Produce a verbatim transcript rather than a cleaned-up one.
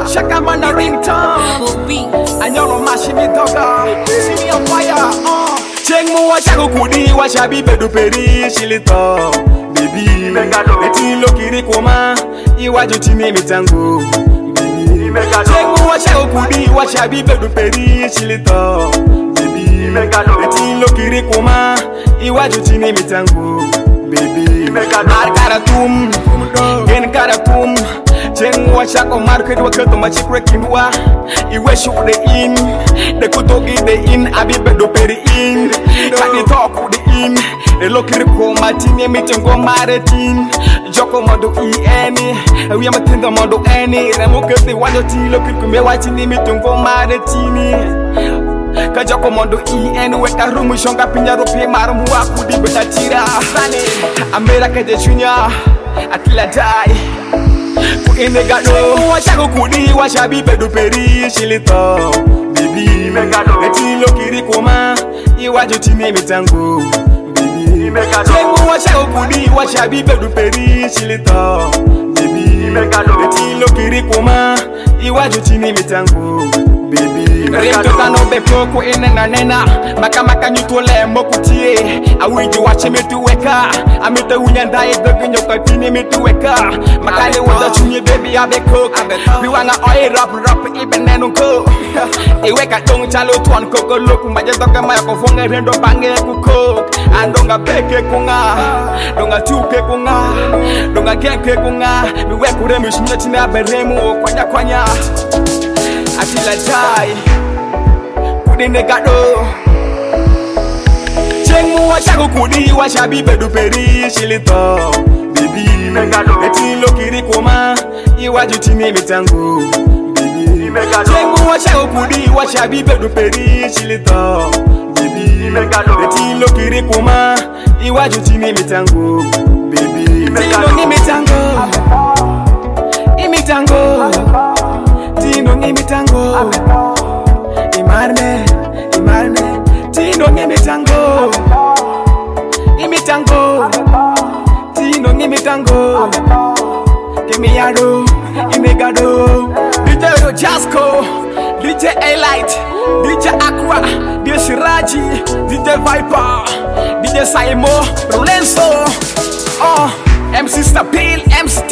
Shaka man a ringtone. And you're a machine dogger. See me on fire. Uh. Cheng mo wa chago kudi wa shabi bedu peri shilito. Baby, leti lokiri koma iwaju chini mitango. Baby, cheng mo wa chago kudi wa shabi bedu peri shilito. Baby, leti lokiri koma iwaju chini mitango. Baby, mar karatum, gen karatum. Cheng wa chako market wa kato ma chikre kindwa. Iwe shude in, de kutogi de in abi bedu peri in. Kani talk de in, de lokiri koma chini mitango maretin. Joko modo i any, we am tinda modo any. Remo kete wado ti lokiri kume wa chini mitango maretini. Kajoko mondo i any weka rumu shonga pinya ropi marumu wakudi beta tira. Amera kaje chunya atila dai. Kuine gado wachago kudi washabi bedu peri shilito. Baby, eti lokiri koma iwaju chini mitango. Baby, chemu wachago kudi washabi bedu peri shilito. Baby, eti lokiri koma iwaju chini mitango. Baby, Rimto tano beko ku ene na nena. Maka maka nyutole mokutie. Awiji wache metu weka. Amita unyanda edoge nyoka tini metu weka. Makale waza chunye baby abe cook. We wanna oil rap rap ibe nenu ko. Iweka tong chalo tuan koko look. Majedoka maya kofunga rendo bange kukok. Andonga beke kunga. Donga chuke kunga. Donga kenke kunga. Miweku remu shmya china beremu. Kwanya kwanya atila jai kudine gado. Cheng wa chago kudi wa shabi bedu peri shilito. Baby, eti lokiri koma iwaju chini mitango. Baby, cheng wa chago kudi wa shabi bedu peri shilito. Baby, eti lokiri koma iwaju chini mitango. Baby, tino ni mitango, imitango. Tino ngi mitango, imarne, imarne. Tino ngi mitango, imitango. Tino ngi mitango, Kimiado, imegado. D J Rojasco, D J A-Light, D J Aqua, D J Shiraji, D J Viper, D J Saimo, Rolenso. Oh, M C Stabil, M C